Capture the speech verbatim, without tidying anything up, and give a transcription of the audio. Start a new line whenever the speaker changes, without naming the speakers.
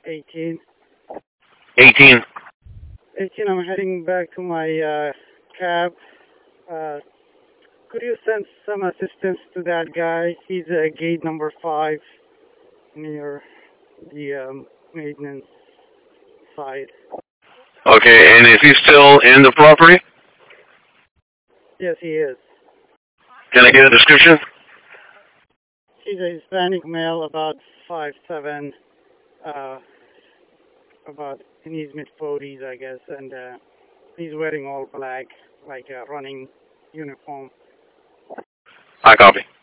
eighteen.
eighteen.
eighteen, I'm heading back to my uh, cab. Uh, could you send some assistance to that guy? He's at gate number five near the um, maintenance side.
Okay, and is he still in the property?
Yes, he is.
Can I get a description?
He's a Hispanic male, about five seven, uh, about in his mid forties, I guess, and uh, he's wearing all black, like a running uniform.
I copy.